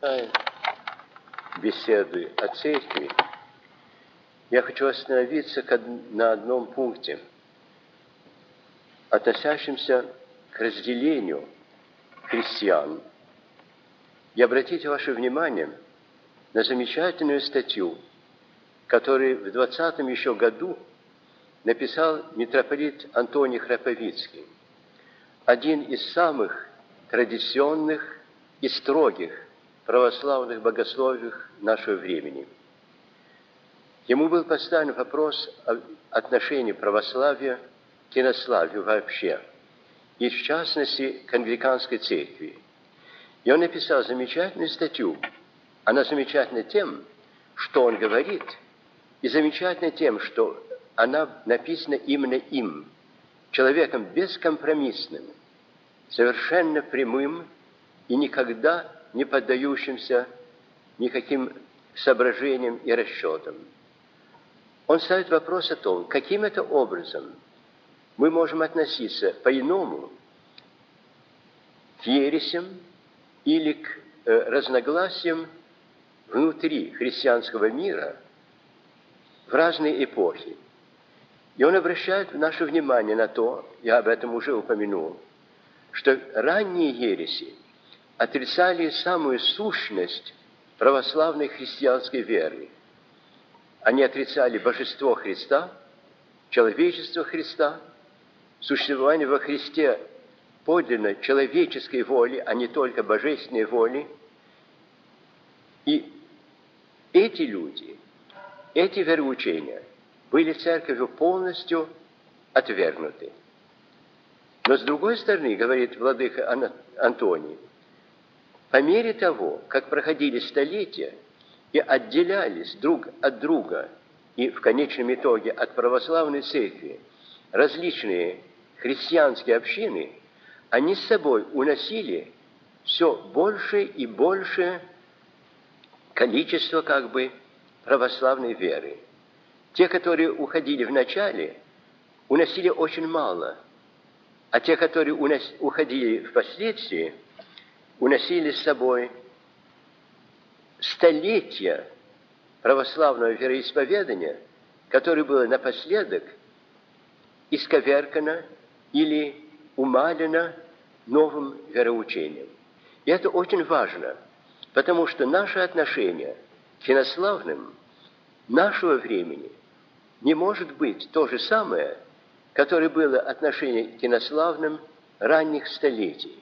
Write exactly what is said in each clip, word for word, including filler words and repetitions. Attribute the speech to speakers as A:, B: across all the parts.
A: Беседы о церкви, я хочу остановиться на одном пункте, относящемся к разделению христиан, и обратить ваше внимание на замечательную статью, которую в двадцатом еще году написал митрополит Антоний Храповицкий, один из самых традиционных и строгих православных богословов нашего времени. Ему был поставлен вопрос о отношении православия к инославию вообще, и в частности к англиканской церкви. И он написал замечательную статью. Она замечательна тем, что он говорит, и замечательна тем, что она написана именно им, человеком бескомпромиссным, совершенно прямым и никогда не поддающимся никаким соображениям и расчетам. Он ставит вопрос о том, каким это образом мы можем относиться по-иному к ересям или к э, разногласиям внутри христианского мира в разные эпохи. И он обращает наше внимание на то, я об этом уже упомянул, что ранние ереси отрицали самую сущность православной христианской веры. Они отрицали божество Христа, человечество Христа, существование во Христе подлинно человеческой воли, а не только божественной воли. И эти люди, эти вероучения были церковью полностью отвергнуты. Но с другой стороны, говорит владыка Антоний, по мере того, как проходили столетия и отделялись друг от друга, и в конечном итоге от православной церкви различные христианские общины, они с собой уносили все больше и больше количество как бы православной веры. Те, которые уходили в начале, уносили очень мало, а те, которые унос, уходили впоследствии, уносили с собой столетия православного вероисповедания, которое было напоследок исковеркано или умалено новым вероучением. И это очень важно, потому что наше отношение к инославным нашего времени не может быть то же самое, которое было отношение к инославным ранних столетий.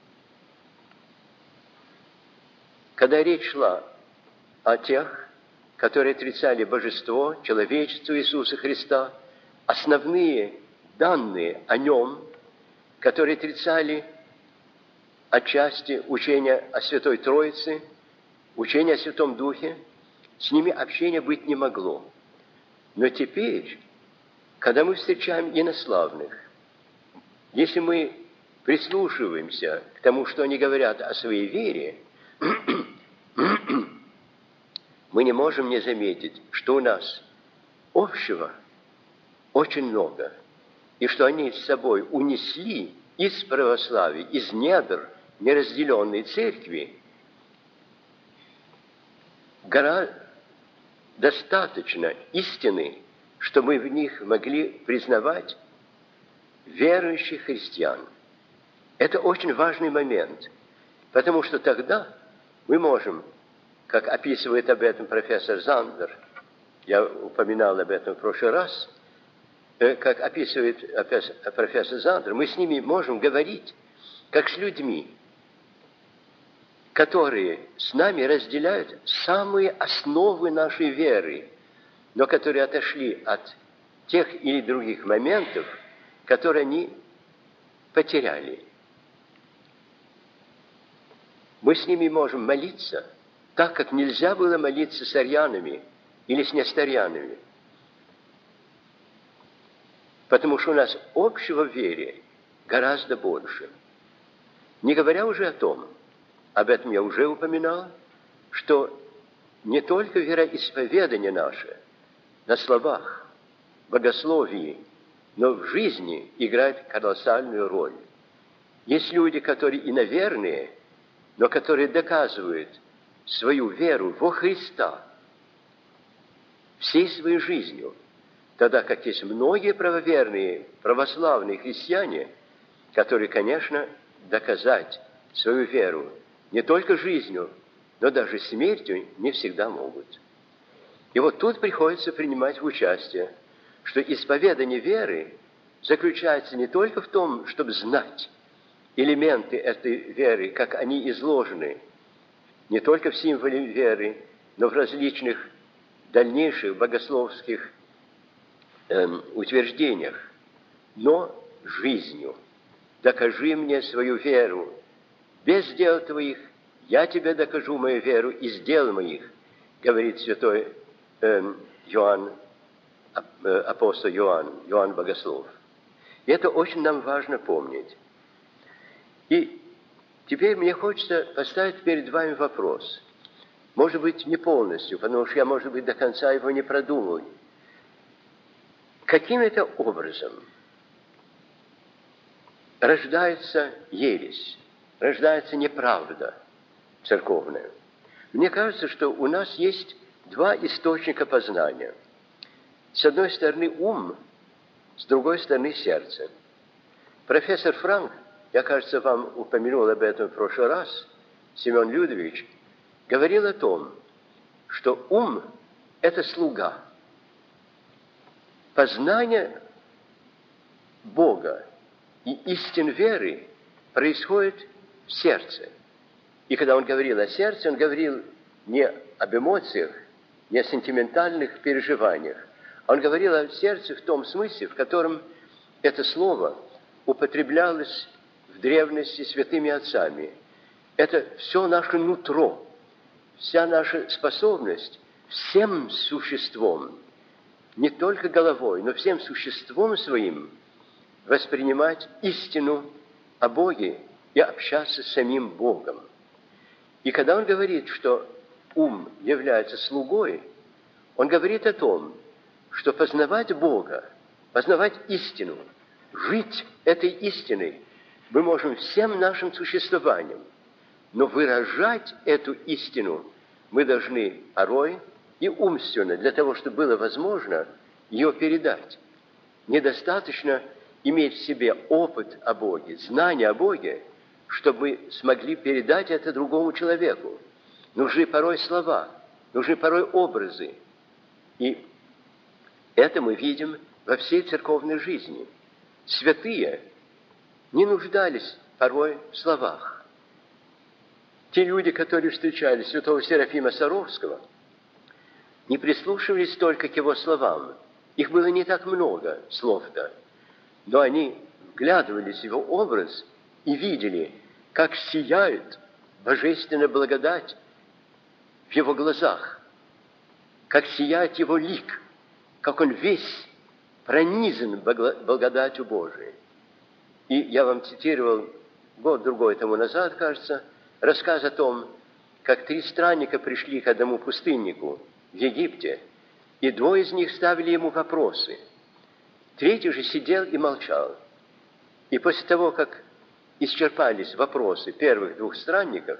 A: Когда речь шла о тех, которые отрицали божество, человечество Иисуса Христа, основные данные о Нем, которые отрицали отчасти учение о Святой Троице, учение о Святом Духе, с ними общения быть не могло. Но теперь, когда мы встречаем инославных, если мы прислушиваемся к тому, что они говорят о своей вере, мы не можем не заметить, что у нас общего очень много, и что они с собой унесли из православия, из недр неразделенной церкви, гора достаточно истины, что мы в них могли признавать верующих христиан. Это очень важный момент, потому что тогда мы можем, как описывает об этом профессор Зандер, я упоминал об этом в прошлый раз, как описывает профессор Зандер, мы с ними можем говорить, как с людьми, которые с нами разделяют самые основы нашей веры, но которые отошли от тех или других моментов, которые они потеряли. Мы с ними можем молиться так, как нельзя было молиться с арьянами или с несторянами, потому что у нас общего в вере гораздо больше. Не говоря уже о том, об этом я уже упоминал, что не только вероисповедание наше на словах, богословии, но в жизни играет колоссальную роль. Есть люди, которые иноверные, но которые доказывают свою веру во Христа всей своей жизнью, тогда как есть многие правоверные, православные христиане, которые, конечно, доказать свою веру не только жизнью, но даже смертью не всегда могут. И вот тут приходится принимать участие, что исповедание веры заключается не только в том, чтобы знать элементы этой веры, как они изложены, не только в символе веры, но в различных дальнейших богословских эм, утверждениях, но жизнью. «Докажи мне свою веру. Без дел твоих я тебе докажу мою веру из дел моих», говорит святой эм, Иоанн, апостол Иоанн, Иоанн Богослов. И это очень нам важно помнить. И теперь мне хочется поставить перед вами вопрос. Может быть, не полностью, потому что я, может быть, до конца его не продумал. Каким это образом рождается ересь, рождается неправда церковная? Мне кажется, что у нас есть два источника познания. С одной стороны ум, с другой стороны сердце. Профессор Франк, я, кажется, вам упомянул об этом в прошлый раз, Семен Людвигович, говорил о том, что ум – это слуга. Познание Бога и истин веры происходит в сердце. И когда он говорил о сердце, он говорил не об эмоциях, не о сентиментальных переживаниях. Он говорил о сердце в том смысле, в котором это слово употреблялось в древности святыми отцами. Это все наше нутро, вся наша способность всем существом, не только головой, но всем существом своим воспринимать истину о Боге и общаться с самим Богом. И когда он говорит, что ум является слугой, он говорит о том, что познавать Бога, познавать истину, жить этой истиной мы можем всем нашим существованием, но выражать эту истину мы должны порой и умственно, для того, чтобы было возможно ее передать. Недостаточно иметь в себе опыт о Боге, знание о Боге, чтобы смогли передать это другому человеку. Нужны порой слова, нужны порой образы. И это мы видим во всей церковной жизни. Святые не нуждались порой в словах. Те люди, которые встречали святого Серафима Саровского, не прислушивались только к его словам. Их было не так много слов-то, но они вглядывались в его образ и видели, как сияет божественная благодать в его глазах, как сияет его лик, как он весь пронизан благодатью Божией. И я вам цитировал год-другой тому назад, кажется, рассказ о том, как три странника пришли к одному пустыннику в Египте, и двое из них ставили ему вопросы. Третий же сидел и молчал. И после того, как исчерпались вопросы первых двух странников,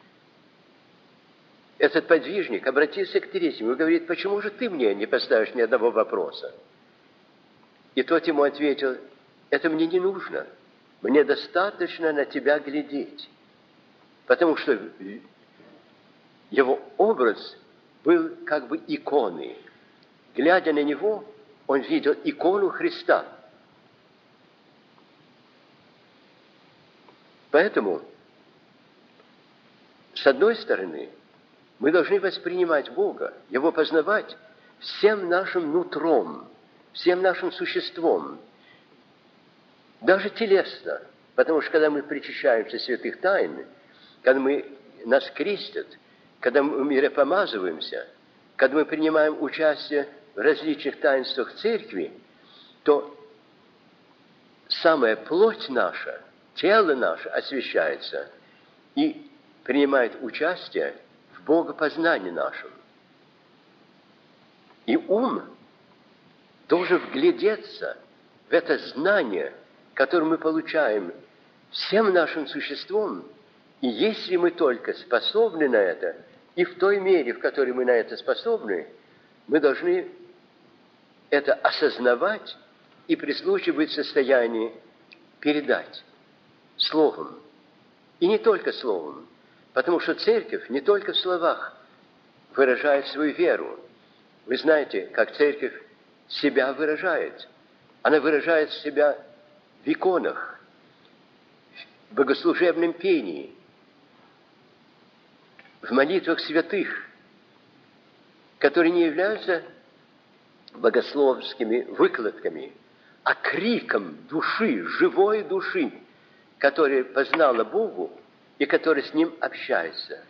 A: этот подвижник обратился к третьему и говорит: «Почему же ты мне не поставишь ни одного вопроса?» И тот ему ответил: «Это мне не нужно. Мне достаточно на тебя глядеть». Потому что его образ был как бы иконой. Глядя на него, он видел икону Христа. Поэтому, с одной стороны, мы должны воспринимать Бога, Его познавать всем нашим нутром, всем нашим существом, даже телесно, потому что когда мы причащаемся святых тайн, когда мы, нас крестят, когда мы миропомазываемся, когда мы принимаем участие в различных таинствах церкви, то самая плоть наша, тело наше освящается и принимает участие в богопознании нашем. И ум должен вглядеться в это знание, которое мы получаем всем нашим существом, и если мы только способны на это, И в той мере, в которой мы на это способны, мы должны это осознавать и при случае быть в состоянии передать словом. И не только словом, потому что церковь не только в словах выражает свою веру. Вы знаете, как церковь себя выражает. Она выражает себя в иконах, в богослужебном пении, в молитвах святых, которые не являются богословскими выкладками, а криком души, живой души, которая познала Богу и которая с Ним общается.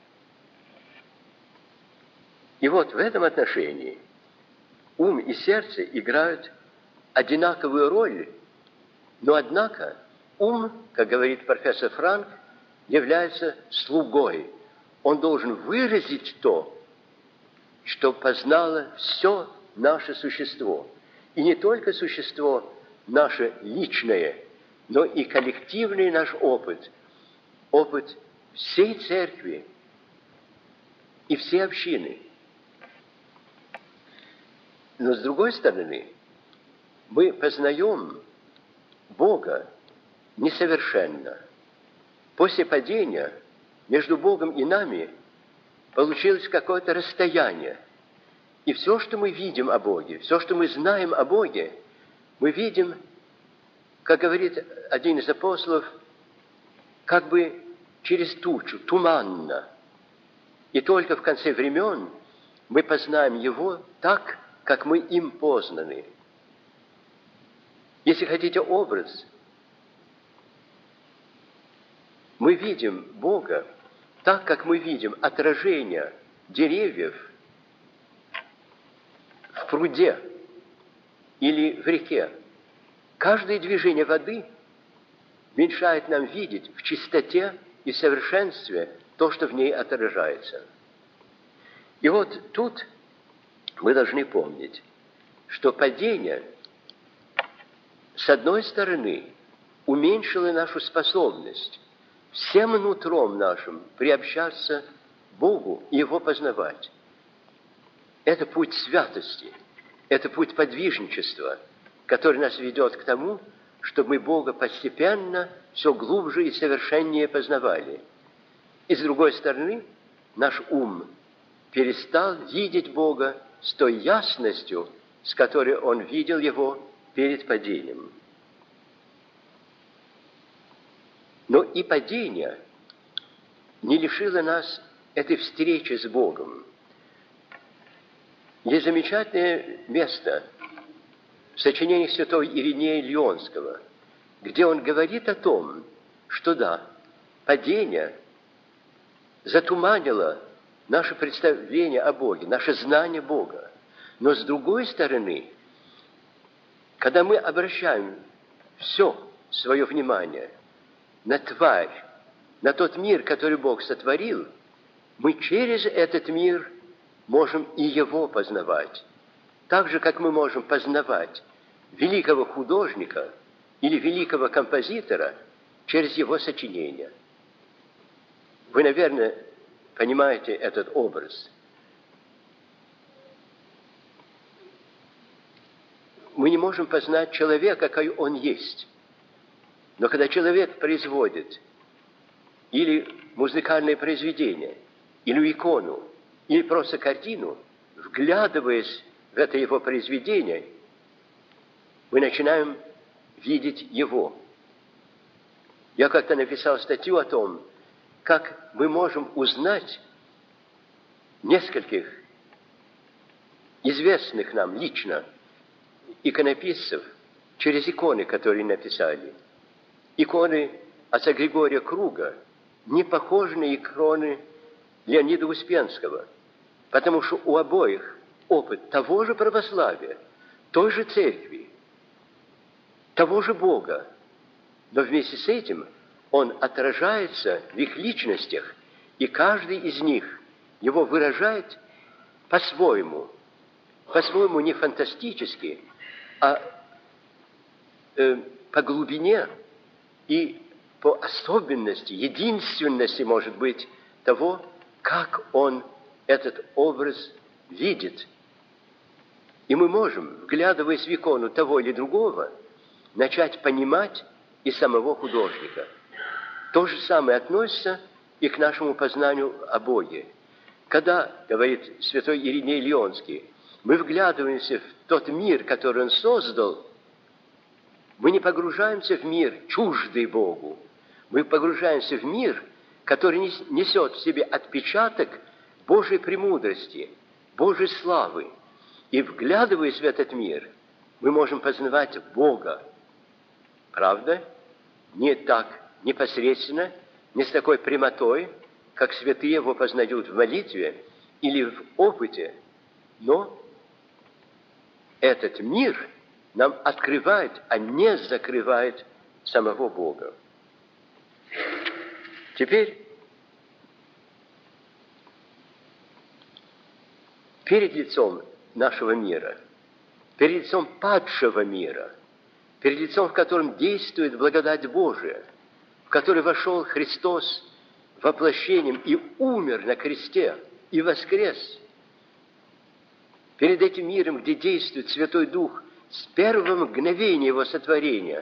A: И вот в этом отношении ум и сердце играют одинаковую роль, но, однако, ум, как говорит профессор Франк, является слугой. Он должен выразить то, что познало все наше существо. И не только существо наше личное, но и коллективный наш опыт, опыт всей церкви и всей общины. Но с другой стороны, мы познаем Бога несовершенно. После падения между Богом и нами получилось какое-то расстояние. И все, что мы видим о Боге, все, что мы знаем о Боге, мы видим, как говорит один из апостолов, как бы через тучу, туманно. И только в конце времен мы познаем Его так, как мы им познаны. Если хотите образ, мы видим Бога так, как мы видим отражение деревьев в пруде или в реке. Каждое движение воды мешает нам видеть в чистоте и совершенстве то, что в ней отражается. И вот тут мы должны помнить, что падение, с одной стороны, уменьшило нашу способность всем нутром нашим приобщаться к Богу и Его познавать. Это путь святости, это путь подвижничества, который нас ведет к тому, чтобы мы Бога постепенно все глубже и совершеннее познавали. И с другой стороны, наш ум перестал видеть Бога с той ясностью, с которой он видел Его перед падением. Но и падение не лишило нас этой встречи с Богом. Есть замечательное место в сочинениях святого Иринея Лионского, где он говорит о том, что да, падение затуманило наше представление о Боге, наше знание Бога. Но с другой стороны, когда мы обращаем все свое внимание на тварь, на тот мир, который Бог сотворил, мы через этот мир можем и Его познавать. Так же, как мы можем познавать великого художника или великого композитора через его сочинения. Вы, наверное, понимаете этот образ. Мы не можем познать человека, какой он есть. Но когда человек производит или музыкальное произведение, или икону, или просто картину, вглядываясь в это его произведение, мы начинаем видеть его. Я как-то написал статью о том, как мы можем узнать нескольких известных нам лично иконописцев через иконы, которые написали. Иконы отца Григория Круга не похожи на иконы Леонида Успенского, потому что у обоих опыт того же православия, той же церкви, того же Бога, но вместе с этим он отражается в их личностях, и каждый из них его выражает по-своему, по-своему не фантастически, а э, по глубине и по особенности, единственности, может быть, того, как он этот образ видит. И мы можем, вглядываясь в икону того или другого, начать понимать и самого художника. То же самое относится и к нашему познанию о Боге. Когда, говорит святой Ириней Лионский, мы вглядываемся в тот мир, который Он создал, мы не погружаемся в мир, чуждый Богу. Мы погружаемся в мир, который несет в себе отпечаток Божьей премудрости, Божьей славы. И, вглядываясь в этот мир, мы можем познавать Бога. Правда? Не так непосредственно, не с такой прямотой, как святые его познают в молитве или в опыте, но этот мир нам открывает, а не закрывает самого Бога. Теперь перед лицом нашего мира, перед лицом падшего мира, перед лицом, в котором действует благодать Божия, в который вошел Христос воплощением и умер на кресте, и воскрес, перед этим миром, где действует Святой Дух с первого мгновения его сотворения,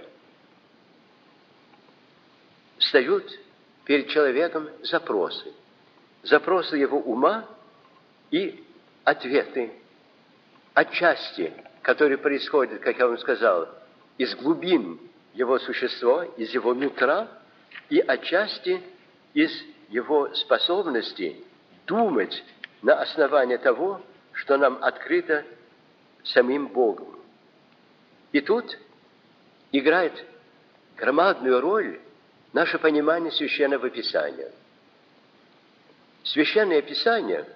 A: встают перед человеком запросы. Запросы его ума и ответы, отчасти, которые происходят, как я вам сказал, из глубин его существа, из его нутра, и отчасти из его способности думать на основании того, что нам открыто самим Богом. И тут играет громадную роль наше понимание Священного Писания. Священное Писание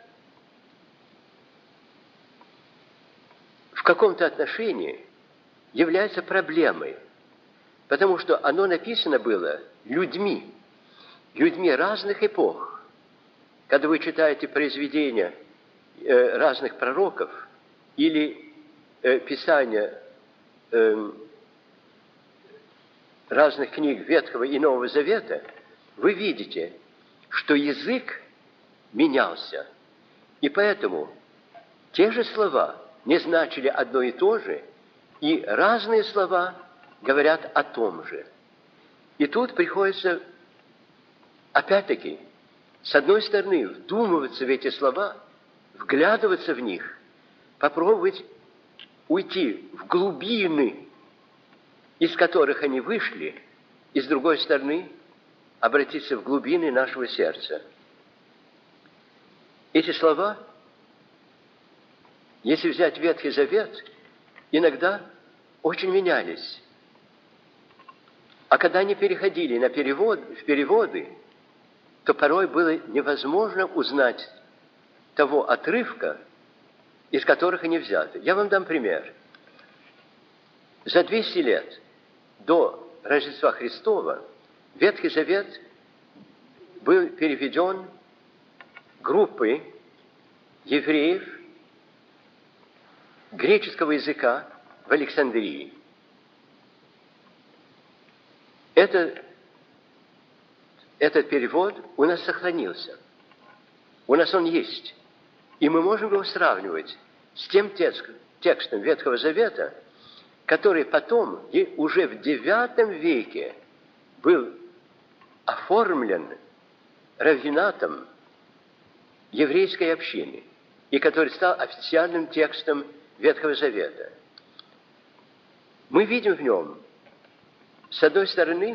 A: в каком-то отношении является проблемой, потому что оно написано было людьми, людьми разных эпох. Когда вы читаете произведения э, разных пророков или э, писания э, разных книг Ветхого и Нового Завета, вы видите, что язык менялся. И поэтому те же слова не значили одно и то же, и разные слова говорят о том же. И тут приходится, опять-таки, с одной стороны, вдумываться в эти слова, вглядываться в них, попробовать уйти в глубины, из которых они вышли, и с другой стороны, обратиться в глубины нашего сердца. Эти слова, если взять Ветхий Завет, иногда очень менялись. А когда они переходили на перевод, в переводы, то порой было невозможно узнать того отрывка, из которых они взяты. Я вам дам пример. За двести лет до Рождества Христова Ветхий Завет был переведен группой евреев греческого языка в Александрии. Это, этот перевод у нас сохранился. У нас он есть. И мы можем его сравнивать с тем текстом Ветхого Завета, который потом, уже в девятом веке, был оформлен раввинатом еврейской общины, и который стал официальным текстом Ветхого Завета. Мы видим в нем, с одной стороны,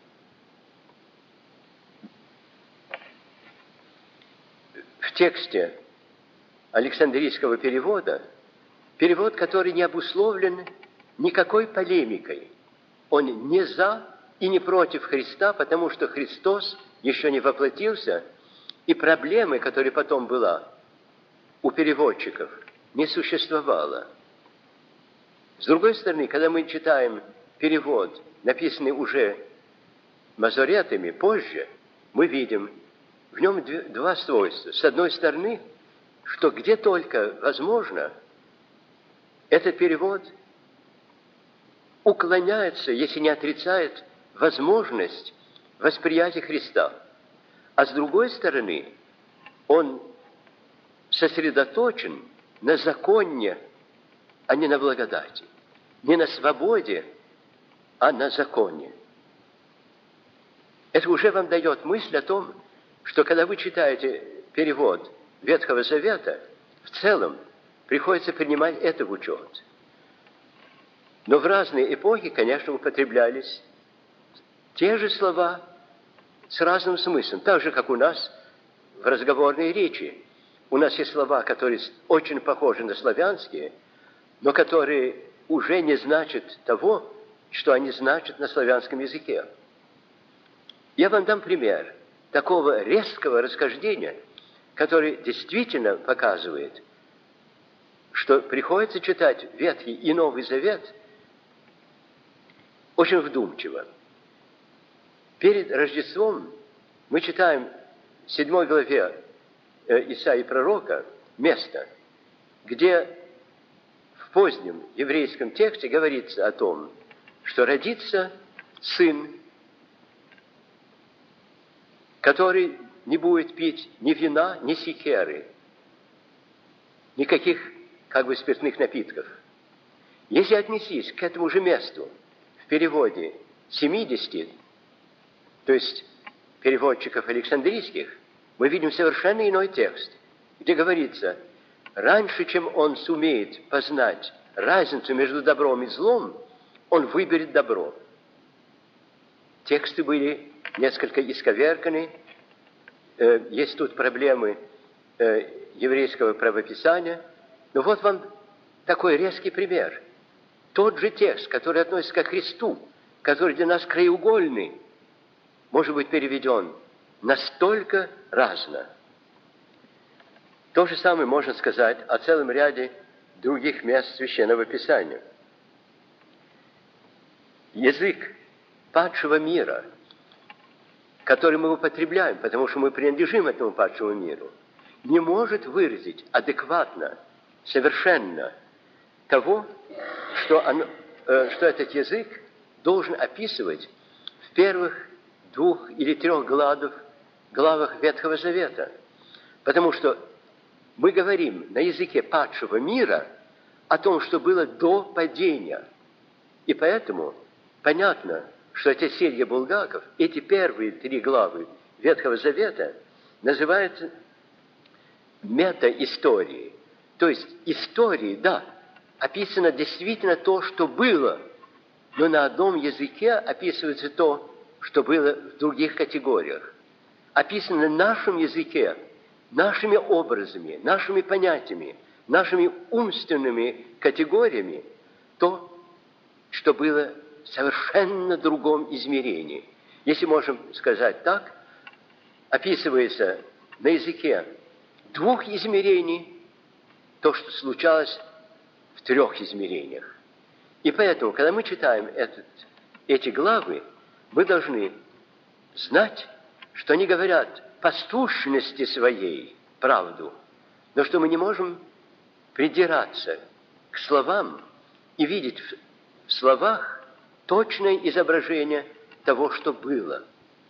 A: в тексте Александрийского перевода, перевод, который не обусловлен никакой полемикой. Он не за и не против Христа, потому что Христос еще не воплотился, и проблемы, которая потом была у переводчиков, не существовало. С другой стороны, когда мы читаем перевод, написанный уже мазоретами позже, мы видим в нем два свойства. С одной стороны, что где только возможно, этот перевод уклоняется, если не отрицает, возможность восприятия Христа. А с другой стороны, он сосредоточен на законе, а не на благодати. Не на свободе, а на законе. Это уже вам дает мысль о том, что когда вы читаете перевод Ветхого Завета, в целом приходится принимать это в учет. Но в разные эпохи, конечно, употреблялись те же слова с разным смыслом. Так же, как у нас в разговорной речи. У нас есть слова, которые очень похожи на славянские, но которые уже не значат того, что они значат на славянском языке. Я вам дам пример такого резкого расхождения, который действительно показывает, что приходится читать Ветхий и Новый Завет очень вдумчиво. Перед Рождеством мы читаем в седьмой главе Исаии пророка место, где в позднем еврейском тексте говорится о том, что родится сын, который не будет пить ни вина, ни сикеры, никаких как бы спиртных напитков. Если отнестись к этому же месту в переводе семидесяти, то есть переводчиков Александрийских, мы видим совершенно иной текст, где говорится: раньше, чем он сумеет познать разницу между добром и злом, он выберет добро. Тексты были несколько исковерканы. Есть тут проблемы еврейского правописания. Но вот вам такой резкий пример. Тот же текст, который относится ко Христу, который для нас краеугольный, может быть переведен настолько разно. То же самое можно сказать о целом ряде других мест Священного Писания. Язык падшего мира, который мы употребляем, потому что мы принадлежим этому падшему миру, не может выразить адекватно, совершенно того, что, оно, э, что этот язык должен описывать в первых двух или трех главах, главах Ветхого Завета. Потому что мы говорим на языке падшего мира о том, что было до падения. И поэтому понятно, что эти серия булгаков, эти первые три главы Ветхого Завета называются мета-историей. То есть истории, да, описано действительно то, что было, но на одном языке описывается то, что было в других категориях. Описано на нашем языке, нашими образами, нашими понятиями, нашими умственными категориями то, что было в совершенно другом измерении. Если можем сказать так, описывается на языке двух измерений то, что случалось в трех измерениях. И поэтому, когда мы читаем этот, эти главы, мы должны знать, что они говорят по сущности своей правду, но что мы не можем придираться к словам и видеть в словах точное изображение того, что было.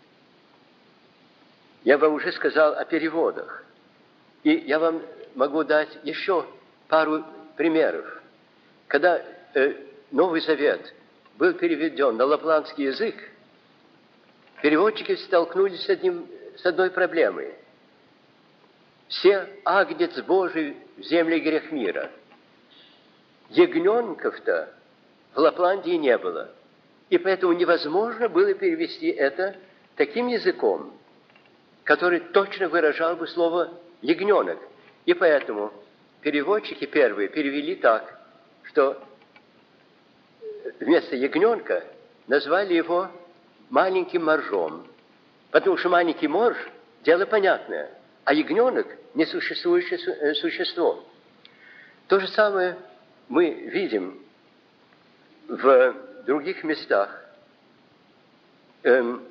A: Я вам уже сказал о переводах, и я вам могу дать еще пару примеров. Когда э, Новый Завет был переведен на лапландский язык, переводчики столкнулись с, одним, с одной проблемой. Все агнец Божий в земле грех мира. Ягненков-то в Лапландии не было. И поэтому невозможно было перевести это таким языком, который точно выражал бы слово «ягненок». И поэтому переводчики первые перевели так, что вместо ягненка назвали его маленьким моржом. Потому что маленький морж – дело понятное, а ягненок – несуществующее существо. То же самое мы видим в других местах. Эм,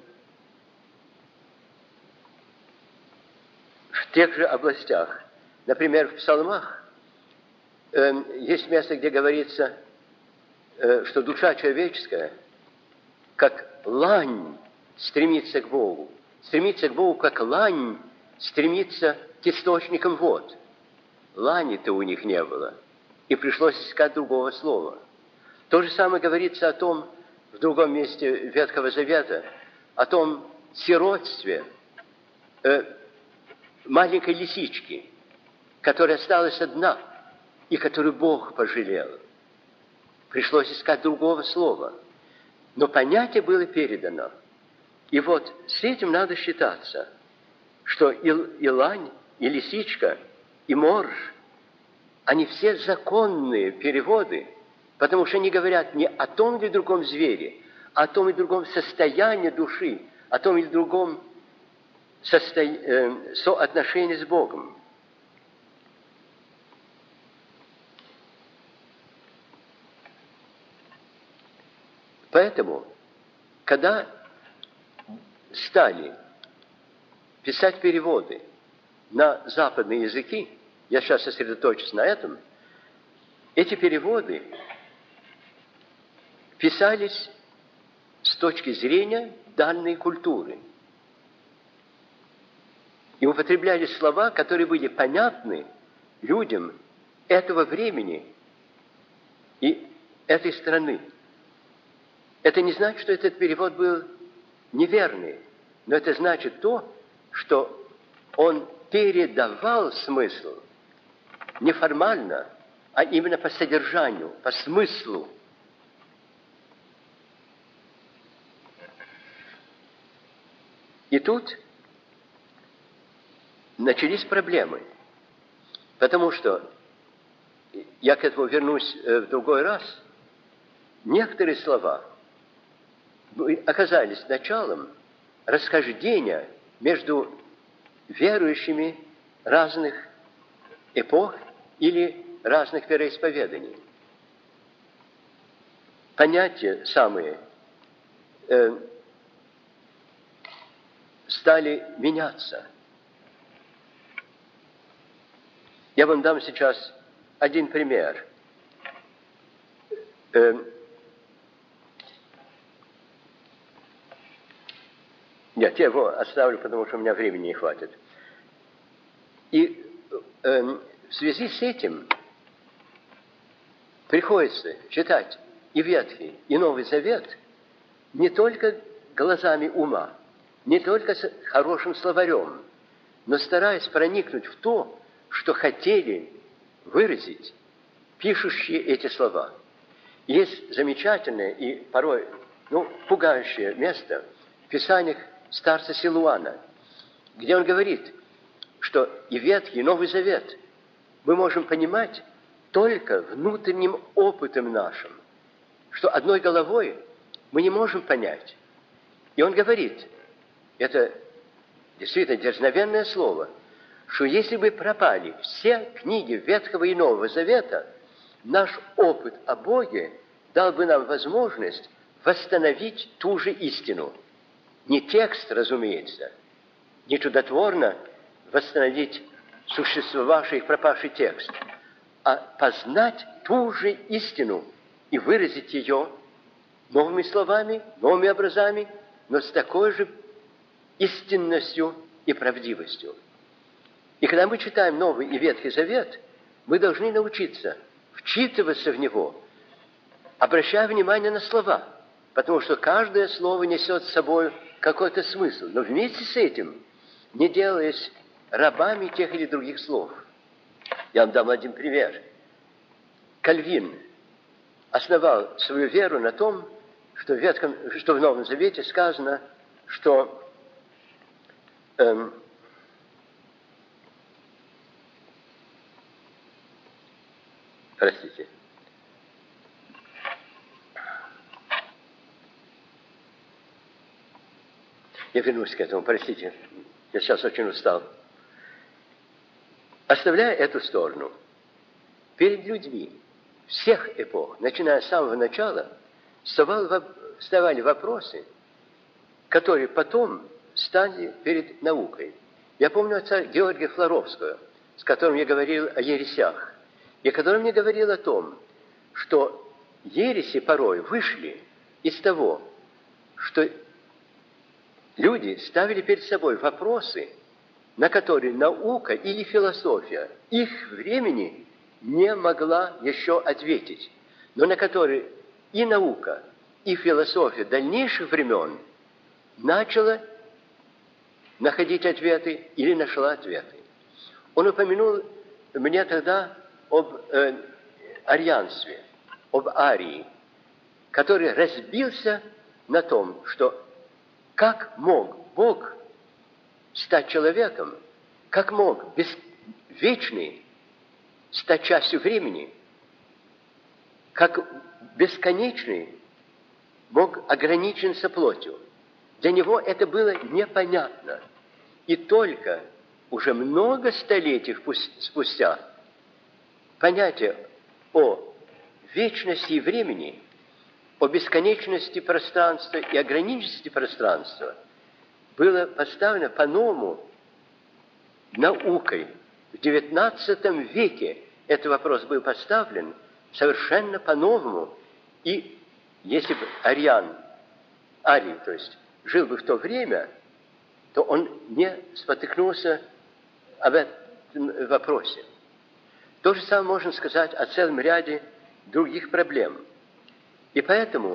A: в тех же областях. Например, в Псалмах э, есть место, где говорится, э, что душа человеческая, как лань, стремится к Богу. Стремится к Богу, как лань стремится к источникам вод. Лани-то у них не было, и пришлось искать другого слова. То же самое говорится о том, в другом месте Ветхого Завета, о том сиротстве э, маленькой лисички, которая осталась одна, и которую Бог пожалел. Пришлось искать другого слова. Но понятие было передано. И вот с этим надо считаться, что и, и лань, и лисичка, и морж, они все законные переводы, потому что они говорят не о том или другом звере, а о том и другом состоянии души, о том или другом состо... э, соотношении с Богом. Поэтому, когда стали писать переводы на западные языки, я сейчас сосредоточусь на этом, эти переводы писались с точки зрения данной культуры. И употреблялись слова, которые были понятны людям этого времени и этой страны. Это не значит, что этот перевод был неверный, но это значит то, что он передавал смысл не формально, а именно по содержанию, по смыслу. И тут начались проблемы, потому что, я к этому вернусь в другой раз, некоторые слова оказались началом расхождения между верующими разных эпох или разных вероисповеданий. Понятия самые э, стали меняться. Я вам дам сейчас один пример. Э, Нет, я его оставлю, потому что у меня времени не хватит. И э, в связи с этим приходится читать и Ветхий, и Новый Завет не только глазами ума, не только с хорошим словарем, но стараясь проникнуть в то, что хотели выразить пишущие эти слова. Есть замечательное и порой ну, пугающее место в Писаниях старца Силуана, где он говорит, что и Ветхий, и Новый Завет мы можем понимать только внутренним опытом нашим, что одной головой мы не можем понять. И он говорит, это действительно дерзновенное слово, что если бы пропали все книги Ветхого и Нового Завета, наш опыт о Боге дал бы нам возможность восстановить ту же истину. Не текст, разумеется, не чудотворно восстановить существовавший и пропавший текст, а познать ту же истину и выразить ее новыми словами, новыми образами, но с такой же истинностью и правдивостью. И когда мы читаем Новый и Ветхий Завет, мы должны научиться вчитываться в него, обращая внимание на слова, потому что каждое слово несет с собой какой-то смысл, но вместе с этим не делаясь рабами тех или других слов. Я вам дам один пример. Кальвин основал свою веру на том, что в, Ветхом, что в Новом Завете сказано, что эм, простите, я вернусь к этому, простите, я сейчас очень устал. Оставляя эту сторону, перед людьми всех эпох, начиная с самого начала, вставали вопросы, которые потом стали перед наукой. Я помню отца Георгия Флоровского, с которым я говорил о ересях, и который мне говорил о том, что ереси порой вышли из того, что люди ставили перед собой вопросы, на которые наука или философия их времени не могла еще ответить, но на которые и наука, и философия дальнейших времен начала находить ответы или нашла ответы. Он упомянул мне тогда об э, арианстве, об Арии, который разбился на том, что как мог Бог стать человеком, как мог вечный стать частью времени, как бесконечный мог ограничиться плотью. Для него это было непонятно. И только уже много столетий спустя понятие о вечности и времени, о бесконечности пространства и ограниченности пространства было поставлено по-новому наукой. В девятнадцатом веке этот вопрос был поставлен совершенно по-новому. И если бы Ариан, Арий, то есть, жил бы в то время, то он не спотыкнулся об этом вопросе. То же самое можно сказать о целом ряде других проблем. И поэтому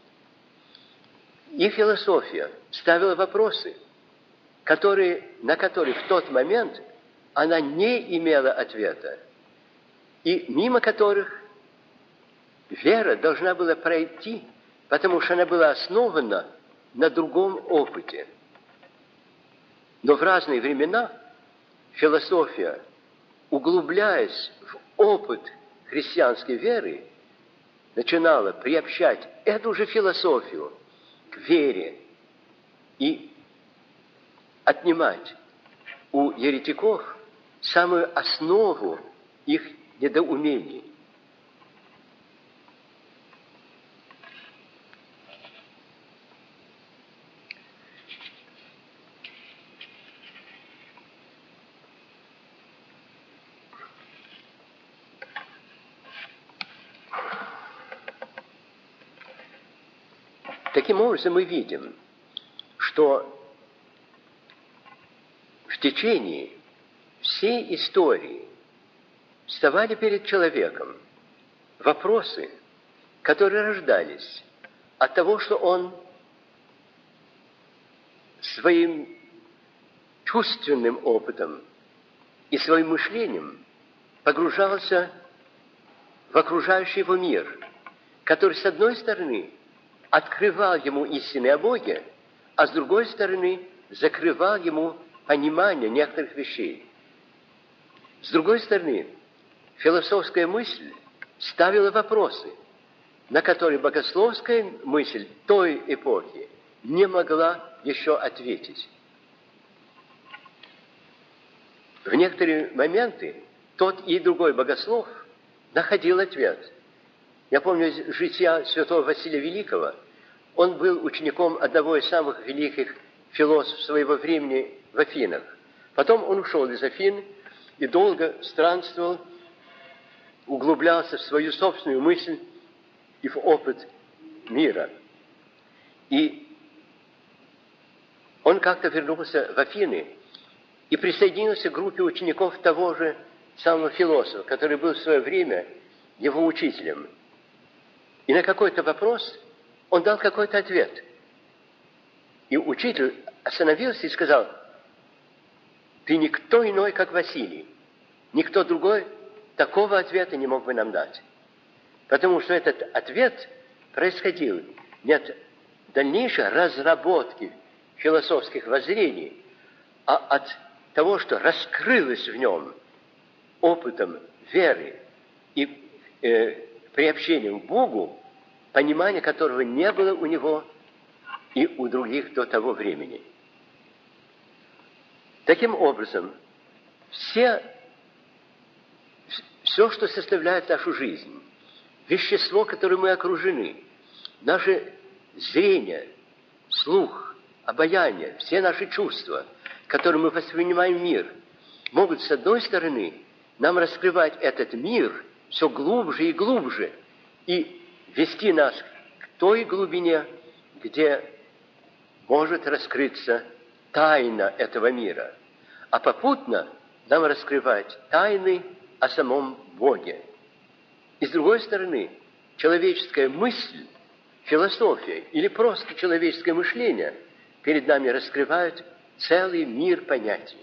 A: и философия ставила вопросы, которые, на которые в тот момент она не имела ответа, и мимо которых вера должна была пройти, потому что она была основана на другом опыте. Но в разные времена философия, углубляясь в опыт христианской веры, начинала приобщать эту же философию к вере и отнимать у еретиков самую основу их недоумений. Таким образом, мы видим, что в течение всей истории вставали перед человеком вопросы, которые рождались от того, что он своим чувственным опытом и своим мышлением погружался в окружающий его мир, который, с одной стороны, открывал ему истины о Боге, а с другой стороны, закрывал ему понимание некоторых вещей. С другой стороны, философская мысль ставила вопросы, на которые богословская мысль той эпохи не могла еще ответить. В некоторые моменты тот и другой богослов находил ответ. Я помню из жития святого Василия Великого. Он был учеником одного из самых великих философов своего времени в Афинах. Потом он ушел из Афин и долго странствовал, углублялся в свою собственную мысль и в опыт мира. И он как-то вернулся в Афины и присоединился к группе учеников того же самого философа, который был в свое время его учителем. И на какой-то вопрос он дал какой-то ответ. И учитель остановился и сказал: «Ты никто иной, как Василий. Никто другой такого ответа не мог бы нам дать». Потому что этот ответ происходил не от дальнейшей разработки философских воззрений, а от того, что раскрылось в нем опытом веры и э, приобщением к Богу, понимание которого не было у него и у других до того времени. Таким образом, все, все, что составляет нашу жизнь, вещество, которым мы окружены, наше зрение, слух, обаяние, все наши чувства, которым мы воспринимаем мир, могут, с одной стороны, нам раскрывать этот мир все глубже и глубже и вести нас к той глубине, где может раскрыться тайна этого мира. а попутно нам раскрывать тайны о самом Боге. И с другой стороны, человеческая мысль, философия или просто человеческое мышление перед нами раскрывают целый мир понятий.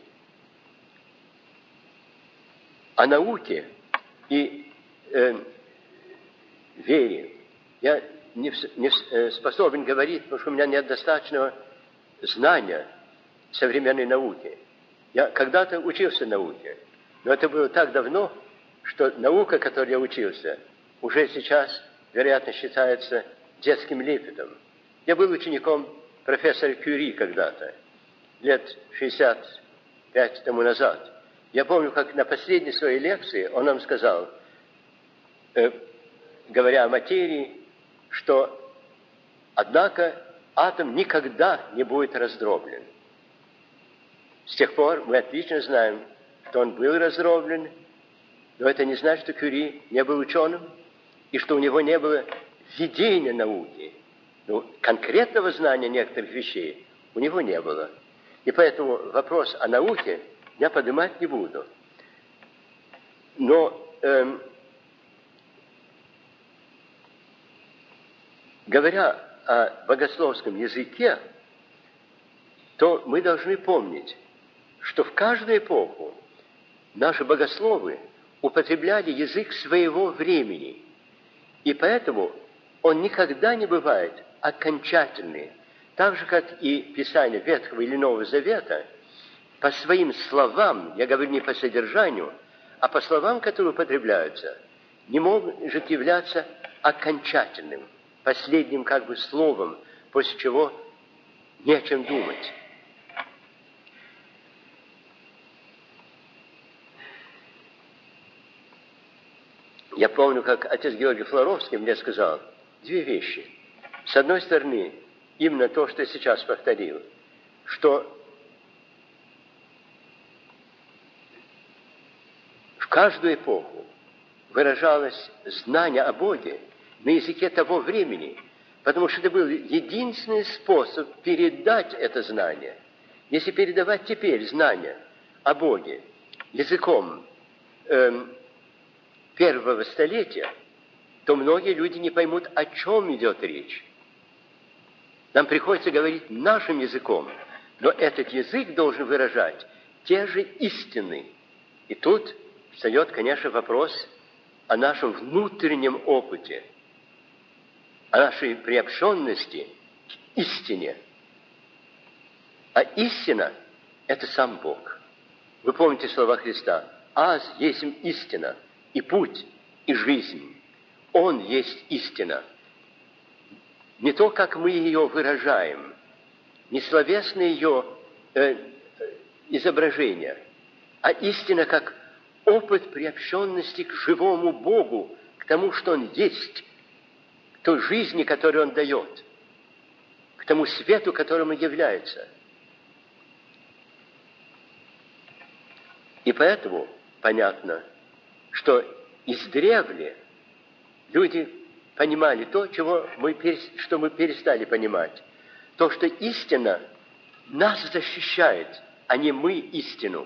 A: О науке и э, вере я не, не способен говорить, потому что у меня нет достаточного знания современной науки. Я когда-то учился науке, но это было так давно, что наука, которой я учился, уже сейчас, вероятно, считается детским лепетом. Я был учеником профессора Кюри когда-то, лет шестьдесят пять тому назад. Я помню, как на последней своей лекции он нам сказал, э, говоря о материи, что, однако, атом никогда не будет раздроблен. С тех пор мы отлично знаем, что он был раздроблен, но это не значит, что Кюри не был ученым, и что у него не было видения науки. Ну, конкретного знания некоторых вещей у него не было. И поэтому вопрос о науке я поднимать не буду. Но, эм, говоря о богословском языке, то мы должны помнить, что в каждую эпоху наши богословы употребляли язык своего времени, и поэтому он никогда не бывает окончательный. Так же, как и Писание Ветхого или Нового Завета, по своим словам, я говорю не по содержанию, а по словам, которые употребляются, не может являться окончательным, последним как бы словом, после чего не о чем думать. Я помню, как отец Георгий Флоровский мне сказал две вещи. С одной стороны, именно то, что я сейчас повторил, что в каждую эпоху выражалось знание о Боге на языке того времени, потому что это был единственный способ передать это знание. Если передавать теперь знание о Боге языком эм, первого столетия, то многие люди не поймут, о чем идет речь. Нам приходится говорить нашим языком, но этот язык должен выражать те же истины. И тут встает, конечно, вопрос о нашем внутреннем опыте, о нашей приобщенности к истине. А истина – это сам Бог. Вы помните слова Христа: «Аз есть истина, и путь, и жизнь». Он есть истина. Не то, как мы ее выражаем, не словесное ее э, изображение, а истина как опыт приобщенности к живому Богу, к тому, что Он есть, к той жизни, которую Он дает, к тому свету, которым Он является. И поэтому понятно, что издревле люди понимали то, чего мы, что мы перестали понимать. То, что истина нас защищает, а не мы истину.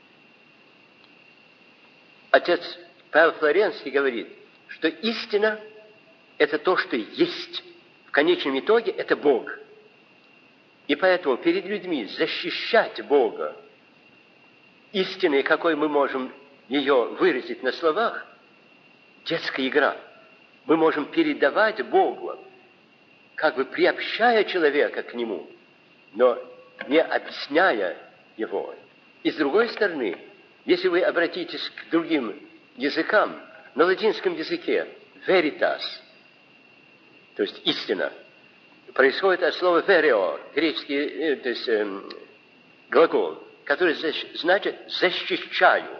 A: Отец Павел Флоренский говорит, что истина – это то, что есть. В конечном итоге это Бог. И поэтому перед людьми защищать Бога, истиной, какой мы можем ее выразить на словах, детская игра. Мы можем передавать Богу, как бы приобщая человека к Нему, но не объясняя Его. И с другой стороны, если вы обратитесь к другим языкам, на латинском языке veritas, то есть истина, происходит от слова vereo, греческий, то есть э, глагол, который значит «защищаю».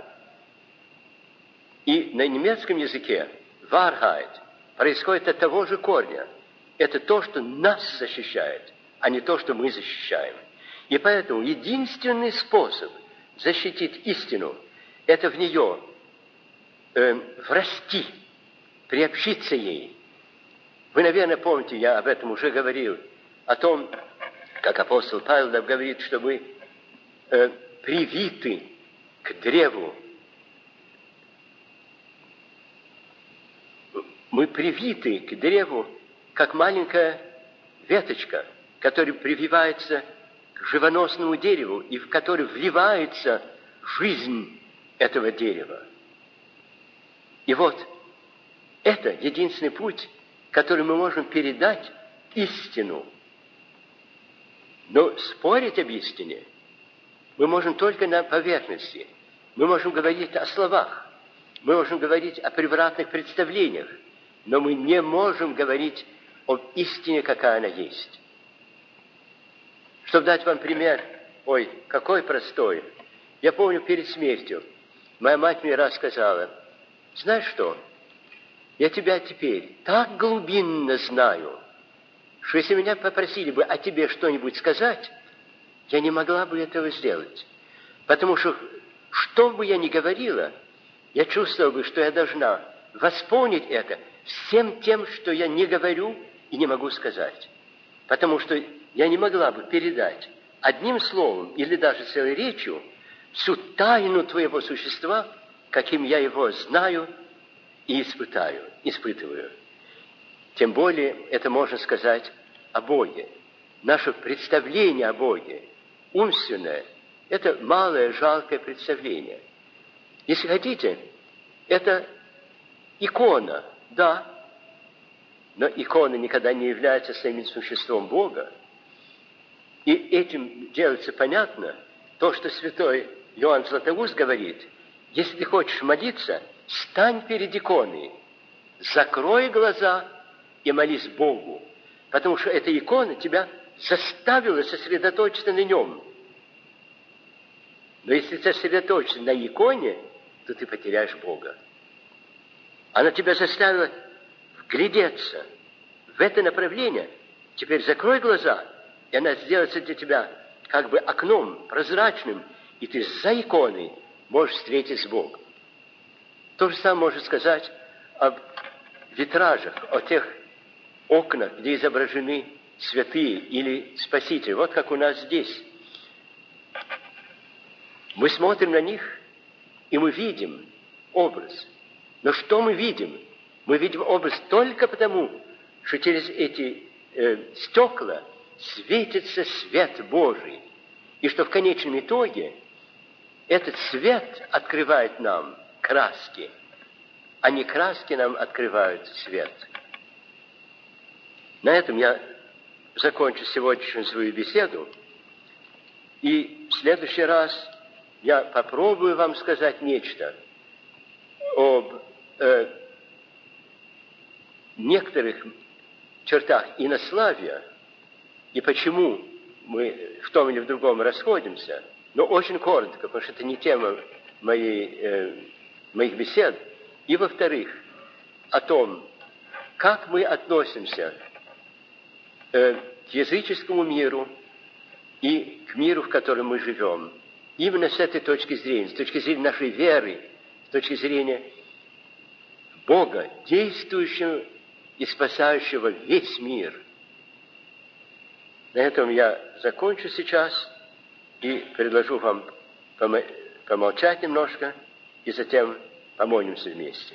A: И на немецком языке Wahrheit происходит от того же корня. Это то, что нас защищает, а не то, что мы защищаем. И поэтому единственный способ защитить истину – это в нее э, врасти, приобщиться ей. Вы, наверное, помните, я об этом уже говорил, о том, как апостол Павел говорит, что мы э, привиты к древу. Мы привиты к древу, как маленькая веточка, которая прививается к живоносному дереву и в которой вливается жизнь этого дерева. И вот это единственный путь, который мы можем передать истину. Но спорить об истине мы можем только на поверхности. Мы можем говорить о словах, мы можем говорить о превратных представлениях, но мы не можем говорить об истине, какая она есть. Чтобы дать вам пример, ой, какой простой. Я помню, перед смертью моя мать мне раз сказала: знаешь что, я тебя теперь так глубинно знаю, что если меня попросили бы о тебе что-нибудь сказать, я не могла бы этого сделать. Потому что, что бы я ни говорила, я чувствовала бы, что я должна восполнить это всем тем, что я не говорю и не могу сказать. Потому что я не могла бы передать одним словом или даже целой речью всю тайну твоего существа, каким я его знаю и испытаю, испытываю. Тем более это можно сказать о Боге. Наше представление о Боге, умственное, это малое, жалкое представление. Если хотите, это икона, да, но икона никогда не является самим существом Бога. И этим делается понятно то, что святой Иоанн Златоуст говорит: если ты хочешь молиться, стань перед иконой, закрой глаза и молись Богу, потому что эта икона тебя заставила сосредоточиться на нем. Но если ты сосредоточишься на иконе, то ты потеряешь Бога. Она тебя заставила вглядеться в это направление. Теперь закрой глаза, и она сделается для тебя как бы окном прозрачным, и ты за иконой можешь встретиться с Богом. То же самое можно сказать об витражах, о тех окнах, где изображены святые или спасители. Вот как у нас здесь. Мы смотрим на них, и мы видим образ. Но что мы видим? Мы видим образ только потому, что через эти э, стекла светится свет Божий. И что в конечном итоге этот свет открывает нам краски, а не краски нам открывают свет. На этом я закончу сегодняшнюю свою беседу. И в следующий раз я попробую вам сказать нечто об э, некоторых чертах инославия и почему мы в том или в другом расходимся, но очень коротко, потому что это не тема моей, э, моих бесед. И, во-вторых, о том, как мы относимся э, к языческому миру и к миру, в котором мы живем. Именно с этой точки зрения, с точки зрения нашей веры, с точки зрения Бога, действующего и спасающего весь мир. На этом я закончу сейчас и предложу вам помолчать немножко, и затем помолимся вместе.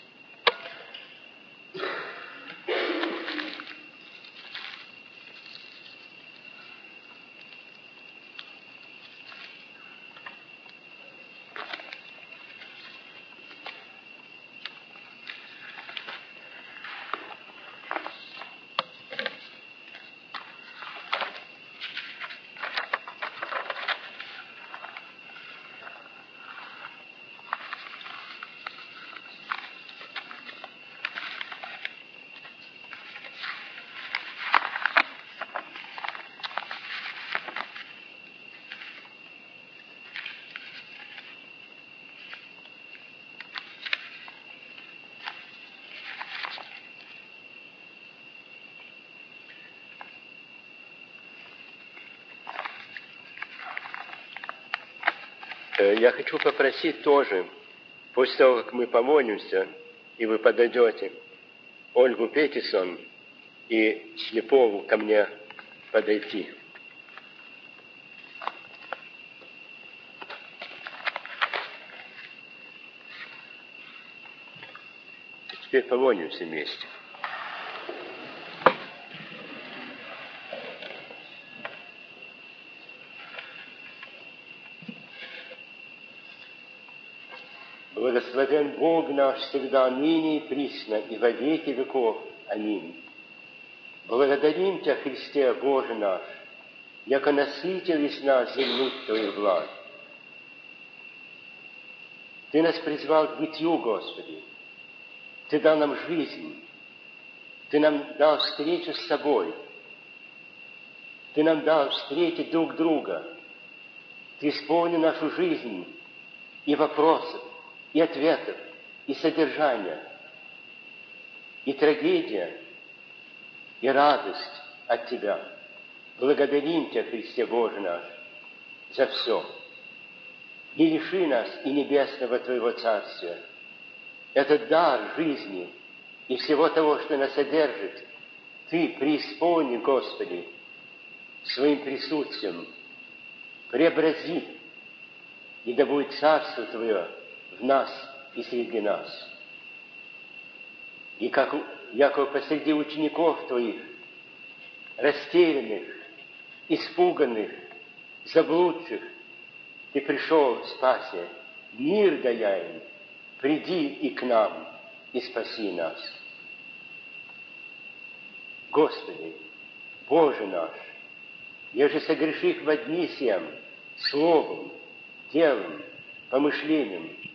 A: Я хочу попросить тоже, после того, как мы помолимся, и вы подойдете, Ольгу Петисон и Слепову ко мне подойти. Теперь помолимся вместе. Благословен Бог наш всегда, ныне и присно, и во веки веков. Аминь. Благодарим Тебя, Христе, Боже наш, яко насытил из нас земных Твоих благ. Ты нас призвал к бытию, Господи. Ты дал нам жизнь. Ты нам дал встречу с собой. Ты нам дал встретить друг друга. Ты исполнил нашу жизнь и вопросов, и ответов, и содержания, и трагедия, и радость от Тебя. Благодарим Тебя, Христе Боже наш, за все. Не лиши нас и небесного Твоего Царствия. Этот дар жизни и всего того, что нас содержит, Ты преисполни, Господи, своим присутствием. Преобрази, и да будет Царство Твое в нас и среди нас. И как яко посреди учеников Твоих, растерянных, испуганных, заблудших, Ты пришел спаси, мир дая им, приди и к нам, и спаси нас. Господи, Боже наш, еже согреших во дни сем, словом, делом, помышлением,